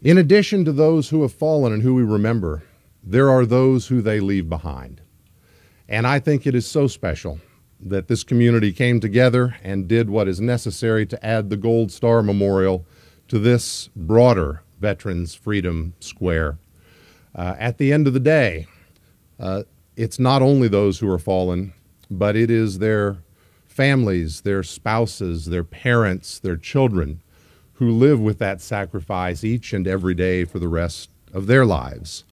In addition to those who have fallen and who we remember, there are those who they leave behind. And I think it is so special that this community came together and did what is necessary to add the Gold Star Memorial to this broader Veterans Freedom Square. At the end of the day, it's not only those who are fallen, but it is their families, their spouses, their parents, their children who live with that sacrifice each and every day for the rest of their lives.